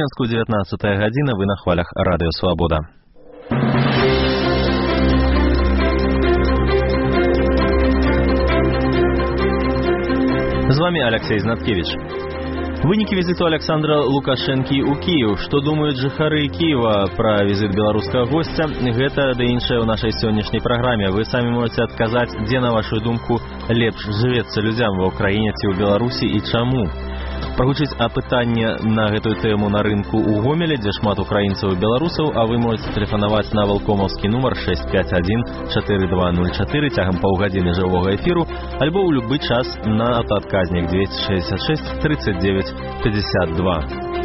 Мінску 19 гадзіна, вы на хвалях Радыё Свабода. З вами Алексей Знаткевич. Вынікі візіту Александра Лукашэнкі ў Кіеў. Што думаюць жыхары Кіева пра візіт беларускага госця? Гэта ды іншае ў нашай сённяшняй праграме. Вы самі можаце адказаць, дзе, на вашу думку, лепш жывецца людзям ва ўкраіне ці ў Беларусі і чаму. Прагучыць апытанне на гэтую тэму на рынку ў Гомеле, дзе шмат украінцаў і беларусаў, а вы можаце тэлефанаваць на валкомаўскі нумар 651-4204 цягам паўгадзіны жывога эфіру, альбо ў любы час на аўтаадказнік 266 39 52.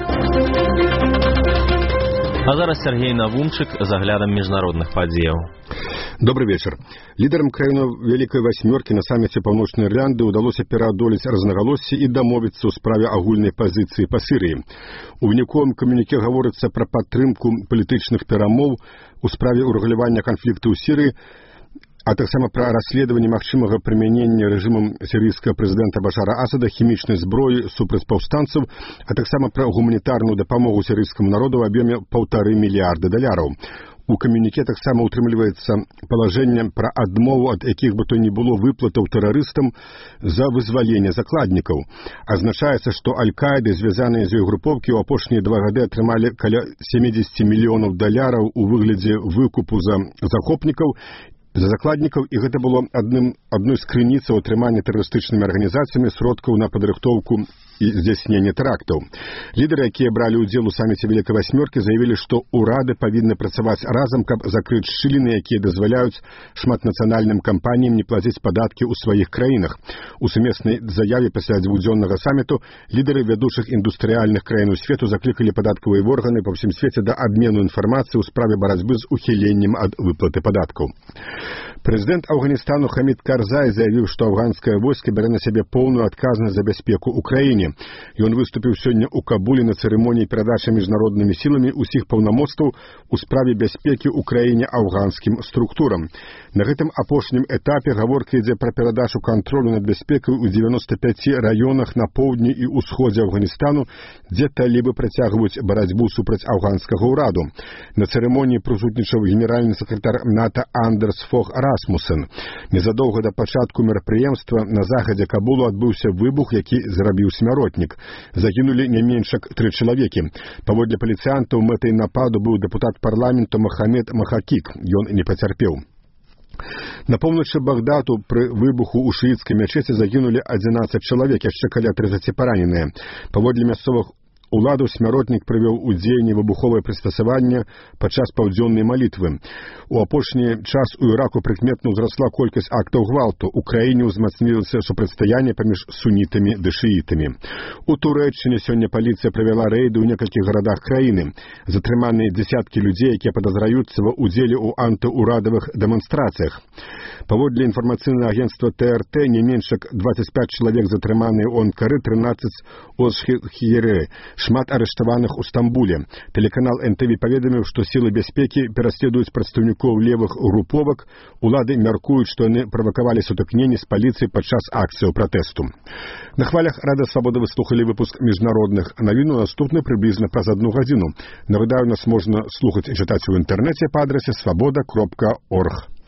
А зараз Сергей Навумчык з аглядам міжнародных падзеяў. Добрый вечер. Лидерам краінаў Вялікай Васьмёркі на самміце Паўночнай Ірландыі ўдалося пераадолець рознагалоссі і дамовіцца ў справе агульнай пазіцыі па Сірыі. У выніковым камюніке гаворыцца пра падтрымку палітычных перамоў у справе ўрэгулявання канфлікту ў Сірыі, а таксама пра расследаванне магчымага прымянення рэжымам сірыйскага прэзідэнта Башара Асада хімічнай зброі супраць паўстанцаў, а таксама пра гуманітарную дапамогу сірыйскаму народу ў аб'ёме $1,5 мільярда. У камюніке таксама утрымліваецца палажэнне пра адмову ад якіх бы то ні было выплатаў тэрарыстам за вызваленне закладнікаў. Азначаецца, што Аль-Каіда, звязаныя з ёй групоўкі, у апошнія 2 гады атрымалі каля $70 мільёнаў у выглядзе выкупу за захопнікаў, за закладнікаў, і гэта было адной з крыніцаў атрымання тэрарыстычнымі арганізацыямі сродкаў на падрыхтоўку і здзяйснення тэрактаў. Лідары, якія бралі ўдзел у самміце Вялікай Васьмёркі, заявілі, што ўрады павінны працаваць разам, каб закрыць шчыліны, якія дазваляюць шматнацыянальным кампаніям не плаціць падаткі ў сваіх краінах. У сумеснай заяве пасля дзвюхдзённага самміту лідары вядучых індустрыяльных краінаў свету заклікалі падаткавыя органы па ўсім свеце да абмену інфармацыі ў справе барацьбы з ухіленнем ад выплаты падаткаў. Прэзідэнт Афганістану Хамід Карзай заявіў, што афганскае войска бярэ на сябе поўную адказнасць за бяспеку ў краіне. Ён выступіў сёння ў Кабуле на цырымоніі перадачы міжнароднымі сіламі ўсіх паўнамоцтваў у справе бяспекі ў краіне афганскім структурам. На гэтым апошнім этапе гаворка ідзе пра перадачу кантролю над бяспекай у 95 раёнах на поўдні і ўсходзе Афганістану, дзе талібы працягваюць барацьбу супраць афганскага ўраду. На цырымоніі прысутнічаў генеральны сакратар НАТО Андерс Фог Расмусен. Незадоўга да пачатку мерапрыемства на захадзе Кабулу адбыўся выбух, які зрабіў смяротнік. Загінулі не менш як 3 чалавекі. Паводле паліцыянтаў, мэтай нападу быў дэпутат парламенту Махамед Махакік. Ён не пацярпеў. На поўначы Багдаду пры выбуху ў шыіцкай мячэці загінулі 11 чалавек, яшчэ каля 30 параненыя. Паводле мясцовых уладаў смяротнік прывёў у дзеянне выбуховае прыстасаванне падчас паўдзённай малітвы. У апошні час у Іраку прыкметна ўзрасла колькасць актаў гвалту. У краіне ўзмацнілася супрацьстаянне паміж сунітамі ды шыітамі. У Турэччыне сёння паліцыя правяла рэйды ў некалькіх гарадах краіны. Затрыманыя дзесяткі людзей, якія падазраюцца ва ўдзеле ў антыурадавых дэманстрацыях. Паводле інфармацыйнага агенцтва ТРТ, не менш як 25 чалавек затрыманыя ў Анкары, 13 у Схіеры. Шмат арыштаваных у Стамбуле. Тэлеканал НТВ паведаміў, што сілы бяспекі пераследуюць прадстаўнікоў левых груповак. Улады мяркуюць, што яны правакавалі сутыкненні з паліцыяй падчас акцыяў пратэсту. На хвалях Радыё Свабода вы слухалі выпуск міжнародных навін. Наступны прыблізна праз 1 гадзіну. Нагадаю, нас можна слухаць і чытаць у інтэрнэце па адрасе swaboda.org.